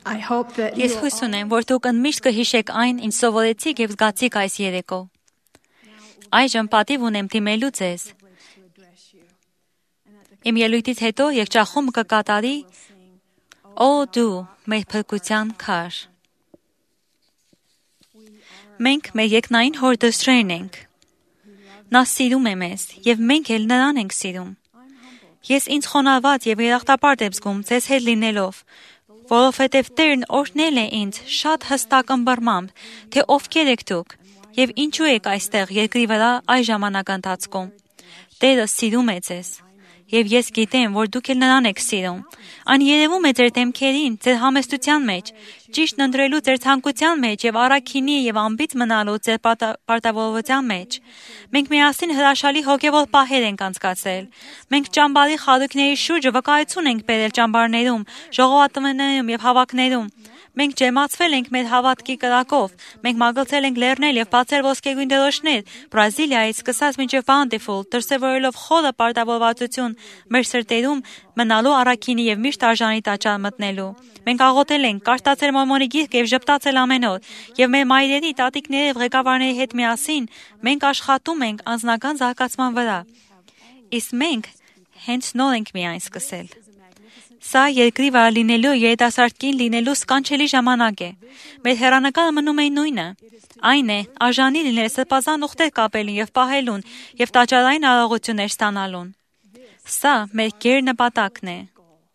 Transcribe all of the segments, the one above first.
I hope that you Ես հույս ունեմ, որ դուք ընդմիշտ կհիշեք այն, ինչ սովորեցիք եւ զգացիք այս երեկո։ Այժմ պատիվ ունեմ դիմելու ձեզ։ Իմ ելույթից հետո եղջախումը կկատարի «Օ դու մեր փրկության քար»։ Մենք մեր երկնային հոր դուստրերն ենք։ Նա սիրում է մեզ եւ մենք էլ նրան ենք սիրում։ Ես ինձ խոնարհված եւ երախտապարտ եմ զգում ձեզ հետ լինելով, որովհետեւ Տերն օրհնել է ինձ շատ հստակ ըմբռնմամբ, թե ովքեր եք դուք եւ ինչու եք այստեղ երկրի վրա այս ժամանակահատվածում։ Տերը սիրում է ձեզ։ Եվ ես գիտեմ, որ դուք էլ նրան եք սիրում։ Այն երևում է ձեր դեմքերին, ձեր համեստության մեջ, ճիշտ ընտրելու ձեր ցանկության մեջ եւ առաքինի եւ անբիծ մնալու ձեր պարտավորության մեջ։ Մենք միասին հրաշալի հոգեվոր պահեր ենք անցկացրել։ Մենք ճամբարի խարույկների շուրջը վկայություն ենք բերել ճամբարներում, ժողովատներում եւ հավաքներում։ Մենք ջերմացվել ենք մեր հավատքի կրակով, մենք մագլցել ենք լեռնել եւ բացել ոսկեգույն դրոշներ, Բրազիլիայից սկսած մինչեւ Բանդիֆուլ, դրսևորելով խորը պարտավորվածություն մեր սրտերում մնալու առաքինի եւ միշտ արժանի տաճար մտնելու։ Մենք աղոթել ենք, կարդացել Մորմոնի գիրք եւ ժպտացել ամեն օր, եւ մեր մայրերի, տատիկների եւ ղեկավարների հետ միասին մենք աշխատում ենք անձնական զարգացման վրա։ Իսկ մենք հենց նոր ենք միայն սկսել։ Սա երկրի վրա լինելու երիտասարդ կին լինելու սկանչելի ժամանակ է։ Մեր հեռանկարը մնում է նույնը։ Այն է, արժանի լինել սրբազան ուխտեր կապելուն եւ պահելուն եւ տաճարային արարողություններ ստանալուն։ Սա մեր գեր նպատակն է։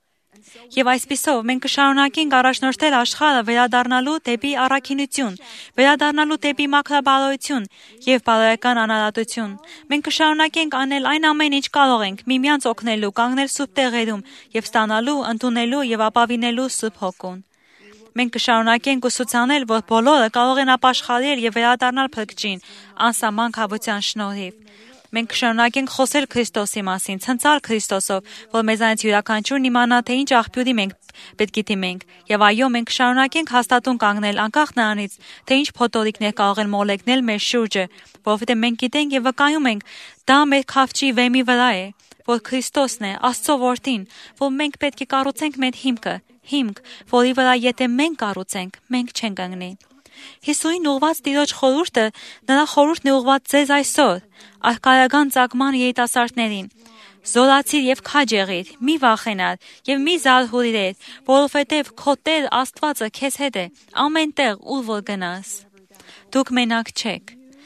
Եվ այսպիսով մենք կշարունակենք առաջնորդել աշխարհը վերադառնալու դեպի առաքինություն, վերադառնալու դեպի մաքրաբարոյություն եւ բարոյական անարատություն։ Մենք կշարունակենք անել այն ամեն ինչ կարող ենք՝ միմյանց օգնելու, կանգնել սուրբ տեղերում եւ ստանալու, ընդունելու եւ ապավինելու Սուրբ Հոգուն։ Մենք կշարունակենք ուսուցանել, որ բոլորը կարող են ապաշխարել եւ վերադառնալ Փրկչին, անսահման քավության շնորհիվ։ Մենք կշարունակենք խոսել Քրիստոսի մասին, ցնցալ Քրիստոսով, որ մեզանից յուրաքանչյուրն իմանա, թե ինչ աղբյուրի մենք պետք է դիմենք։ Եվ այո, մենք կշարունակենք հաստատուն կանգնել անկախ նրանից, թե ինչ փոթորիկներ կարող են մոլեգնել մեր շուրջը, որովհետև մենք գիտենք եւ վկայում ենք, դա մեր քավչի վեմի վրա է, որ Քրիստոսն է, Աստծո որդին, որ մենք պետք է կառուցենք մեր հիմք, որի վրա եթե մենք կառուցենք, մենք չենք ընկնի։ Հիսուսին ուղված Տիրոջ խորհուրդը նրա խորհուրդն է ուղված ձեզ այսօր, արքայական ծագման երիտասարդներին։ Զորացիր եւ քաջ եղիր, մի վախենար եւ մի զարհուրիր, որովհետեւ քո Տեր Աստվածը քեզ հետ է, ամեն տեղ ուր որ գնաս։ Դուք մենակ չեք։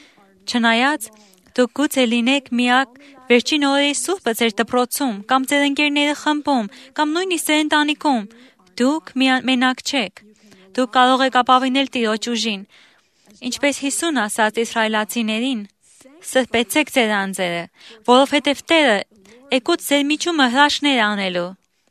Չնայած դուք գուցե լինեք միակ վերջին օրերի սուրբը ձեր դպրոցում, կամ ձեր ընկերների խմբում, կամ նույնիսկ ձեր ընտանիքում, դուք մենակ չեք։ Դուք կարող եք ապավինել Տիրոջ ուժին, ինչպես Հիսուսն ասաց իսրայելացիներին. «Սրբեցեք ձեր անձերը, որովհետև Տերը եկուց ձեր միջումը հրաշքներ անելու»։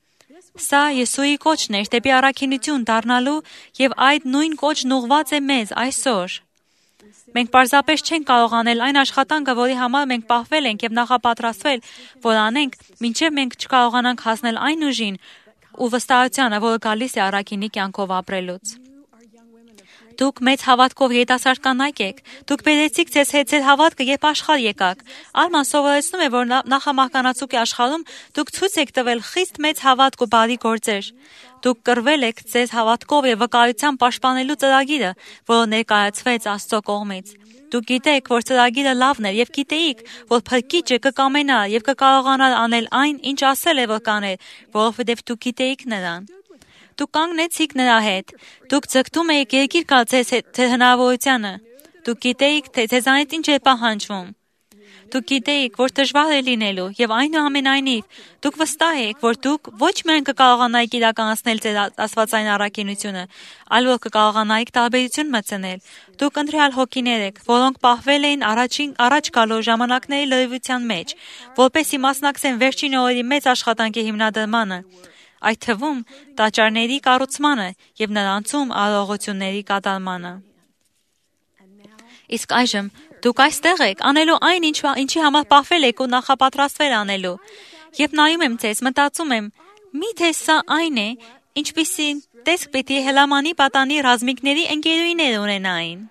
Սա Եսուի կոչն էր դեպի առաքինություն դառնալու, եւ այդ նույն կոչն ուղղված է մեզ այսօր։ Մենք պարզապես չենք կարող անել այն աշխատանքը, որի համար մենք պահվել ենք եւ նախապատրաստվել, որ անենք, մինչեւ մենք չկարողանանք հասնել այն ուժին ու վստահությանը, որը գալիս է առաքինի կյանքով ապրելուց։ Դուք մեծ հավատքով երիտասարդ կանայք եք։ Դուք բերեցիք ձեզ հետ ձեր հավատքը, երբ աշխարհ եկաք։ Արման սովորեցնում է, որ նախամահկանացուկի աշխարհում դուք ցույց եք տվել խիստ մեծ հավատք ու բարի գործեր։ Դուք կռվել եք ձեզ հավատքով եւ վկայությամբ պաշտպանելու ծրագիրը, որը ներկայացվեց Աստծո կողմից։ Դուք գիտեք, որ ծրագիրը լավն էր եւ գիտեիք, որ Փրկիչը կկամենա եւ կկարողանա անել այն, ինչ ասել է որ կաներ, որովհետեւ դուք գիտեիք նրան։ Դուք կանգնեցիք նրա հետ։ Դուք ձգտում եք երկիր գալ ձեր հնարավորությանը։ Դուք գիտեիք, թե ձեզանից ինչ է պահանջվում։ Դուք գիտեիք, որ դժվար է լինելու եւ այնուամենայնիվ դուք վստահ եք, որ դուք ոչ միայն կկարողանայիք իրականացնել ձեր աստվածային առաքինությունը, այլ որ կկարողանայիք տարբերություն մտցնել։ Դուք ընտրյալ հոգիներ եք, որոնք պահվել էին առաջ գալու ժամանակների լրիվության մեջ, որպեսզի մասնակցեն վերջին օրերի մեծ աշխատանքի հիմնադրմանը, այդ թվում տաճարների կառուցմանը եւ նրանցում արարողությունների կատարմանը։ Իսկ այժմ դուք այստեղ եք անելու այն, ինչի համար պահվել եք ու նախապատրաստվել անելու։ Երբ նայում եմ ձեզ, մտածում եմ, միթե սա այն է, ինչպիսի տեսք պիտի Հելամանի պատանի ռազմիկների ընկերուհիներ ունենային։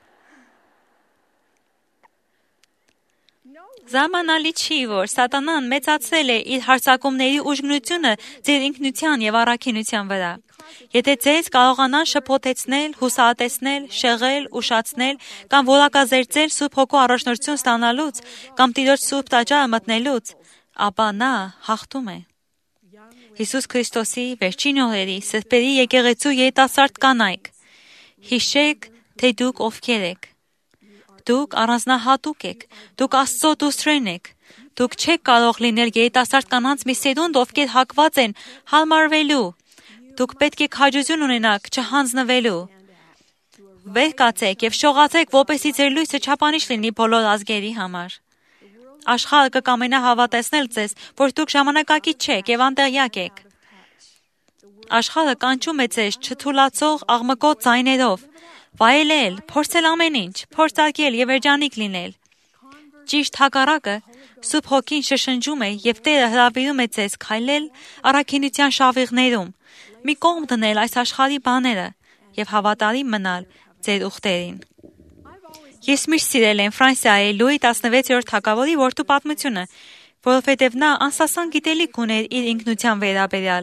Զարմանալի չի, որ Սատանան մեծացրել է իր հարձակումների ուժգնությունը ձեր ինքնության եւ առաքինության վրա։ Եթե ձեզ կարողանան շփոթեցնել, հուսահատեցնել, շեղել, ուշացնել կամ որակազերծել Սուրբ Հոգու առաջնորդություն ստանալուց կամ Տիրոջ Սուրբ տաճարը մտնելուց, ապա նա հաղթում է։ Հիսուս Քրիստոսի վերջին օրերի սրբերի եկեղեցու երիտասարդ կանայք, հիշեք, թե դուք ովքեր եք։ Դուք առանձնահատուկ եք, դուք Աստծո դուստրերն եք։ Դուք չեք կարող լինել երիտասարդ կանանց մի սերունդ, ովքեր հակված են հարմարվելու։ Դուք պետք է քաջություն ունենաք չհանձնվելու։ Վեր կացեք եւ շողացեք, որպեսզի ձեր լույսը չափանիշ լինի բոլոր ազգերի համար։ Աշխարհը կկամենա հավատացնել ձեզ, որ դուք ժամանակակից չեք եւ անտեղյակ եք։ Աշխարհը կանչում է ձեզ չթուլացող աղմկոտ ձայներով, վայելել, փորձել ամեն ինչ, փորձարկել եւ երջանիկ լինել։ Ճիշտ հակառակը, Սուրբ Հոգին շշնջում է եւ Տերը հրավիրում է ձեզ քայլել առաքինության շավիղներում, մի կողմ դնել այս աշխարհի բաները եւ հավատարիմ մնալ ձեր ուխտերին։ Ես միշտ սիրել եմ Ֆրանսիայի Լուի 16-րդ թագավորի որդու պատմությունը, որովհետև նա անսասան գիտելիք ուներ իր ինքնության վերաբերյալ։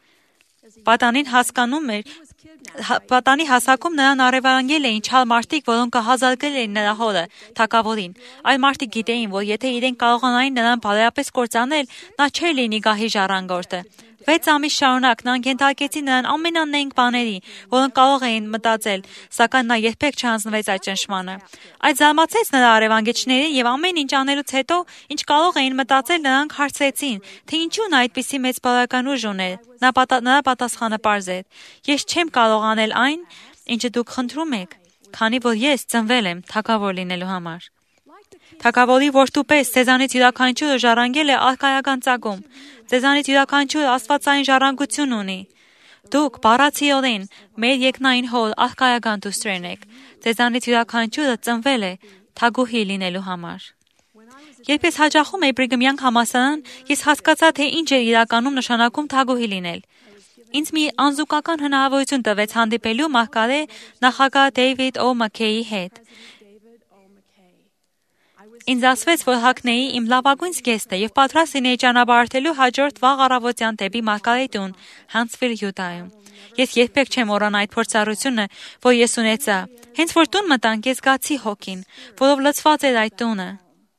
Պատանի հասակում նրան առևանգել էին չար մարդիկ, որոնք կհազարգել էին նրա հորը, թագավորին։ Այլ մարդիկ գիտեին, որ եթե իրենք կարողանային նրան բարոյապես կործանել, նա չէր լինի գահի ժառանգորդը։ 6 ամիս շարունակ նրանք ենթարկեցին նրան ամենանենգ բաների, որոնք կարող էին մտածել, սակայն նա երբեք չհանձնվեց այդ ճնշմանը։ Այդ զարմացեց նրա առևանգիչներին եւ ամեն ինչ անելուց հետո, ինչ կարող էին մտածել, նրանք հարցրեցին, թե ինչու նա այդպիսի մեծ բարոյական ուժ ուներ։ Նրա պատասխանը պարզ էր. Ես չեմ կարող անել այն, ինչը դուք խնդրում եք, քանի որ ես ծնվել եմ թագավոր լինելու համար։ Թագավորի որդու պես ձեզանից յուրաքանչյուրը ժառանգել է արքայական ծագում։ Ձեզանից յուրաքանչյուրը աստվածային ժառանգություն ունի։ Դուք բառացիորեն մեր երկնային հոր արքայական դուստրերն եք։ Ձեզանից յուրաքանչյուրը ծնվել է թագուհի լինելու համար։ Երբ ես հաճախում էի Բրիգամյան համալսարան, ես հասկացա, թե ինչ է իրականում նշանակում թագուհի լինել։ Ինձ մի անզուգական հնարավորություն տվեց հանդիպելու մահկարե նախագահ Դեյվիդ Օ. Մաքքեյի հետ։ Ինձ ասվեց, որ հագնեի իմ լավագույն զգեստը եւ պատրաստ լինեի ճանապարհորդելու հաջորդ վաղ առավոտյան դեպի մահկարեի տուն Հանսվիլ, Յուտայում։ Ես երբեք չեմ մոռանա այդ փորձառությունը, որ ես ունեցա։ Հենց որ տուն մտանք, ես զգացի հոգին, որով լցված էր այդ տունը։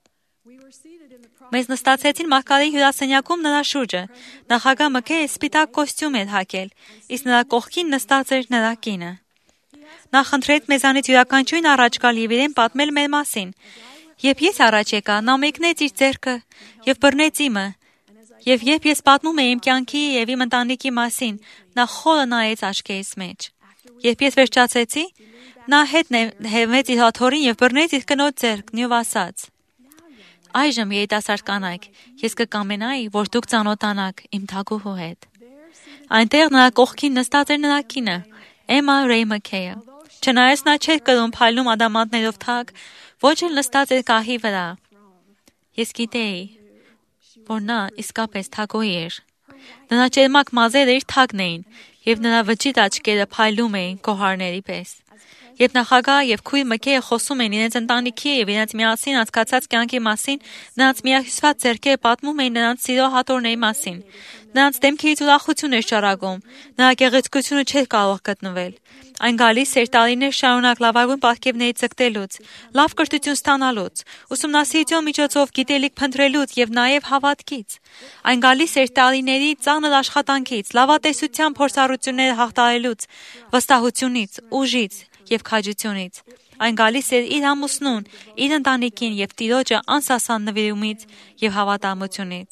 Մեզ նստացեցին մահկարեի հյուրասենյակում նրա շուրջը։ Նախագահ Մաքքեյը սպիտակ կոստյում էր հագել, իսկ նրա կողքին նստած էր նրա կինը։ Նա խնդրեց մեզանից յուրաքանչյուրին առաջ գալ եւ իրեն պատմել մեր մասին։ Երբ ես առաջ եկա, նա մեկնեց իր ձեռքը եւ բռնեց իմը։ Եվ երբ ես պատմում էի իմ կյանքի եւ իմ ընտանիքի մասին, նա խորը նայեց աչքերիս մեջ։ Երբ ես վերջացեցի, նա հետ նետվեց իր հաթորին եւ բռնեց իր կնոջ ձեռքն եւ ասաց. Այժմ երիտասարդ կանայք, ես կկամենայի, որ դուք ծանոթանաք իմ թագուհու հետ։ Այնտեղ նրա կողքին նստած էր նրա կինը, Էմմա Ռեյ Մաքքեյը։ Չնայած նա չէր կրում փայլում ադամանդներով թագ, ոչ էլ նստած էր կահի վրա։ Ես գիտեի, որ նա իսկապես թագուհի էր։ Նրա ճերմակ մազերը իր թագն էին, եւ նրա վճիտ աչքերը փայլում էին գոհարների պես։ Երբ նախագահ եւ քույր Մաքքեյը խոսում էին իրենց ընտանիքի եւ իրենց միասին անցկացած կյանքի մասին, նրանց միահյուսված ձեռքերը պատմում էին նրանց սիրո հատորների մասին։ Նրանց դեմքերից ուրախություն էր շարակում, նրա գեղեցկությունը չէր կարող գտնվել։ Այն գալիս էր տարիներ շարունակ լավագույն պարգևների ձգտելուց, լավ կրթություն ստանալուց, ուսումնասիրության միջոցով գիտելիք փնտրելուց եւ նաեւ հավատքից։ Այն գալիս էր տարիների ծանր աշխատանքից, լավատեսության փորձառությունները հաղթահարելուց, վստահությունից, ուժից եւ քաջությունից։ Այն գալիս էր իր ամուսնուն, իր ընտանիքին եւ Տիրոջը անսասան նվիրումից եւ հավատարմությունից։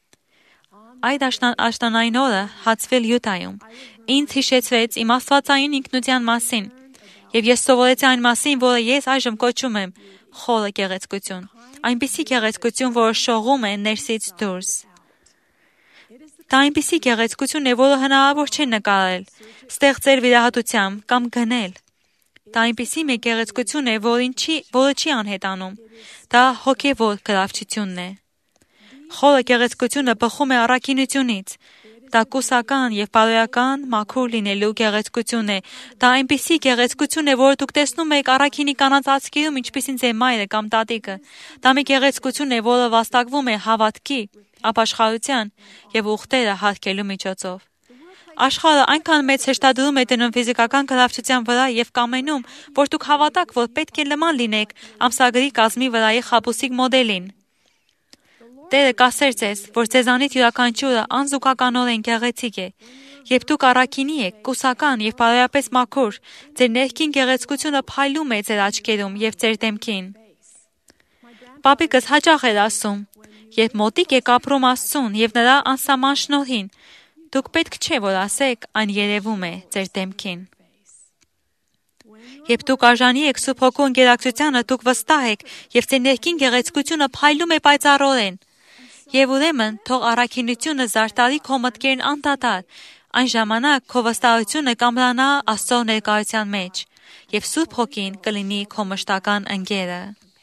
Այդ աշնանային օրը Հանսվիլ, Յուտայում ինձ հիշեցրեց իմ աստվածային ինքնության մասին, եւ ես սովորեցի այն մասին, որը ես այժմ կոչում եմ խորը գեղեցկություն, այնպիսի գեղեցկություն, որը շողում է ներսից դուրս։ Դա այնպիսի գեղեցկություն է, որը հնարավոր չէ նկարել, ստեղծել վիրահատությամբ կամ գնել։ Դա այնպիսի մեկ գեղեցկություն է, որը չի անհետանում։ Դա հոգևոր գրավչությունն է։ Խորը գեղեցկությունը բխում է առաքինությունից։ Դա կուսական եւ բարոյական մաքուր լինելու գեղեցկություն է։ Դա այնպիսի գեղեցկություն է, որը դուք տեսնում եք առաքինի կանանց աչքերում, ինչպիսին ձեր մայրը կամ տատիկը։ Դա մի գեղեցկություն է, որը վաստակվում է հավատքի, ապաշխարության եւ ուխտերը հարգելու միջոցով։ Աշխարհը այնքան մեծ հեշտադրում է դնում ֆիզիկական գրավչության վրա եւ կամենում, որ դուք հավատաք, որ պետք է նման լինեք ամսագրի կազմի վրայի խաբուսիկ մոդելին։ Տերը կասեր ձեզ, որ ձեզանից յուրաքանչյուրը անզուգականորեն գեղեցիկ է, երբ դուք առաքինի եք, կուսական եւ բարոյապես մաքուր, ձեր ներքին գեղեցկությունը փայլում է ձեր աչքերում եւ ձեր դեմքին։ Պապիկս հաճախ էր ասում, երբ մոտիկ եք ապրում Աստծուն եւ նրա անսահման շնորհին, դուք պետք չէ որ ասեք, այն երևում է ձեր դեմքին։ Երբ դուք արժանի եք Սուրբ Հոգու ընկերակցությանը, դուք վստահ եք եւ ձեր ներքին գեղեցկությունը փայլում է պայծառորեն։ Եվ ուրեմն թող առաքինությունը զարտարի քո մտքերն անդադար, այն ժամանակ քո վստահությունը կամրանա Աստծո ներկայության մեջ, եւ Սուրբ Հոգին կլինի քո մշտական ընկերը։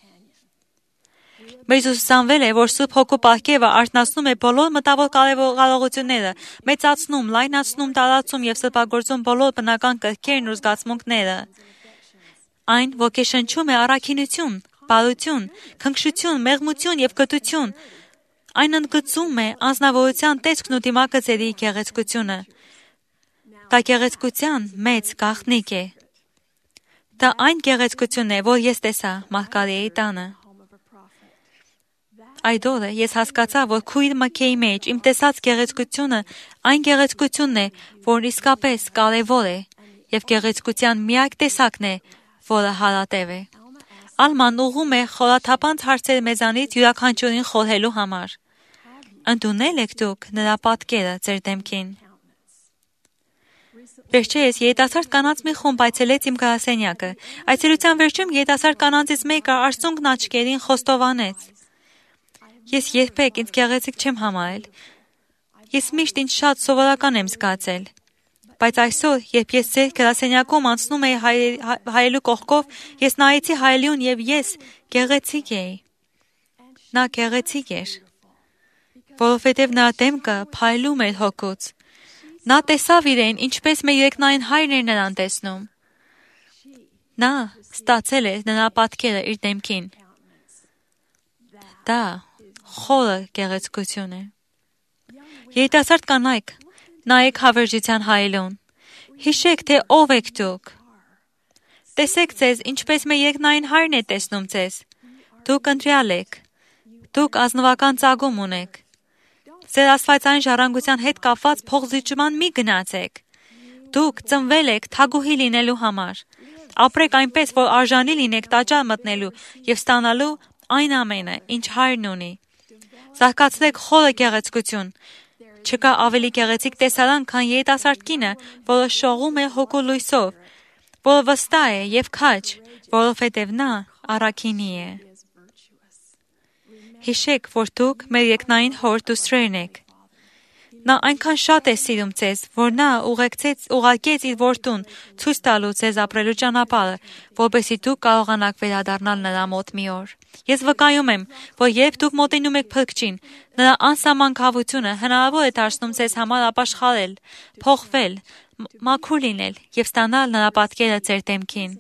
Մեզ ուսուցանվել է, որ Սուրբ Հոգու պարգևը արթնացնում է բոլոր մտավոր կարողությունները, մեծացնում, լայնացնում, տարածում եւ սրբագործում բոլոր բնական կրքերն ու զգացմունքները։ Այն ոգեշնչում է առաքինություն, բարություն, քնքշություն, մեղմություն եւ կտություն։ Այն ընդգծում է անձնավորության տեսքն ու դիմակը ձերի գեղեցկությունը։ Դա գեղեցկության մեծ գաղտնիք է։ Դա այն գեղեցկությունն է, որ ես տեսա Մարգարեի տանը։ Այդ օրը ես հասկացա, որ քույր մքեի մեջ իմ տեսած գեղեցկությունը այն գեղեցկությունն է, որն իսկապես կարևոր է, եւ գեղեցկության միակ տեսակն է, որը հարատև է։ Ալման ուղում է խորաթափանց հարցեր մեզանից յուրաքանչյուրին խորհելու համար։ Ընդունել եք դուք նրա պատկերը ձեր դեմքին։ Վերջերս երիտասարդ կանանց մի խումբ այցելեց իմ գրասենյակը։ Այցելության վերջում երիտասարդ կանանցից մեկը արցունքն աչքերին խոստովանեց. Ես երբեք ինձ գեղեցիկ չեմ համարել։ Ես միշտ ինձ շատ սովորական եմ զգացել։ Բայց այսօր, երբ ես ձեր գրասենյակում անցնում էի հայելու կողքով, ես նայեցի հայելուն եւ ես գեղեցիկ էի։ Նա գեղեցիկ էր, որովհետեւ նրա դեմքը փայլում էր հոգուց։ Նա տեսավ իրեն, ինչպես մեր երկնային հայրն էր նրան տեսնում։ Նա ստացել էր նրա պատկերը իր դեմքին։ Դա խորը գեղեցկություն է։ Երիտասարդ կանայք, նայեք հավերժության հայելուն։ Հիշեք, թե ով եք դուք։ Տեսեք ձեզ, ինչպես մեր երկնային հայրն է տեսնում ձեզ։ Դուք ընտրյալ եք։ Դուք ազնվական ծագում ունեք։ Ձեր աստվածային ժառանգության հետ կապված փոխզիջման մի գնացեք։ Դուք ծնվել եք թագուհի լինելու համար։ Ապրեք այնպես, որ արժանի լինեք տաճար մտնելու եւ ստանալու այն ամենը, ինչ հայրն ունի։ Զարգացրեք խորը գեղեցկություն։ Չկա ավելի գեղեցիկ տեսարան, քան երիտասարդ կինը, որը շողում է հոգու լույսով, որը վստահ է եւ քաջ, որովհետեւ նա առաքինի է։ Հիշեք, որ դուք մեր երկնային հոր դուստրերն եք։ Նա այնքան շատ է սիրում ձեզ, որ նա ուղարկեց իր որդուն ցույց տալու ձեզ ապրելու ճանապարհը, որպեսզի դուք կարողանաք վերադառնալ նրա մոտ մի օր։ Ես վկայում եմ, որ երբ դուք մոտենում եք Փրկչին, նրա անսահման քավությունը հնարավոր է դարձնում ձեզ համար ապաշխարել, փոխվել, մաքուր լինել եւ ստանալ նրա պատկերը ձեր դեմքին։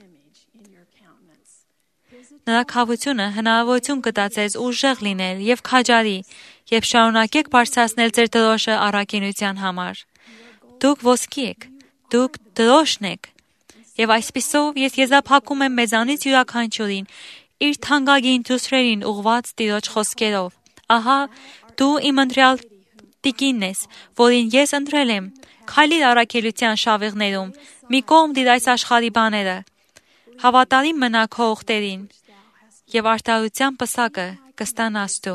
Նրա քավությունը հնարավորություն կտա ձեզ ուժեղ լինել եւ քաջարի, եւ շարունակեք բարձրացնել ձեր դրոշը առաքինության համար։ Դուք ոսկի եք, դուք դրոշն եք։ Եվ այսպիսով ես եզրափակում եմ մեզանից յուրաքանչյուրին իր թանկագին դուստրերին ուղված Տիրոջ խոսքերով. Ահա դու իմ ընտրյալ տիկինն ես, որին ես ընտրել եմ, քայլիր առաքելության շավիղներում, մի կողմ դիր այս աշխարհի բաները, հավատարիմ մնա քո ուխտերին, եւ արդարության պսակը կստանաս դու,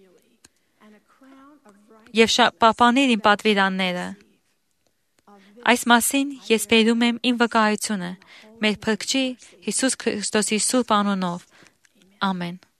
եւ պահպանիր իմ պատվիրանները։ Այս մասին ես բերում եմ իմ վկայությունը մեր Փրկչի Հիսուս Քրիստոսի սուրբ անունով։ Ամեն։